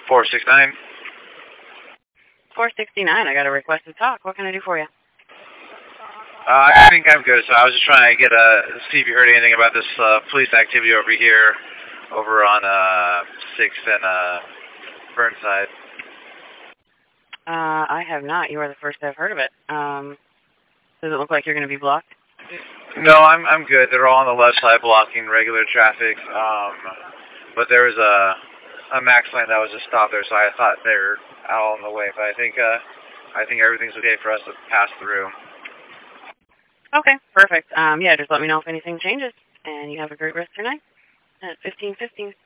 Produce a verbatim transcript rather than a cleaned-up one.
four six nine. four sixty-nine, I got a request to talk. What can I do for you? Uh, I think I'm good. So I was just trying to get a see if you heard anything about this uh, police activity over here, over on uh, sixth and uh, Burnside. Uh, I have not. You are the first I've heard of it. Um, does it look like you're going to be blocked? No, I'm I'm good. They're all on the left side blocking regular traffic. Um, but there was a a max lane that was just stopped there, so I thought they were out on the way. But I think uh, I think everything's okay for us to pass through. Okay, perfect. Um, yeah, just let me know if anything changes, and you have a great rest of your night at fifteen fifteen.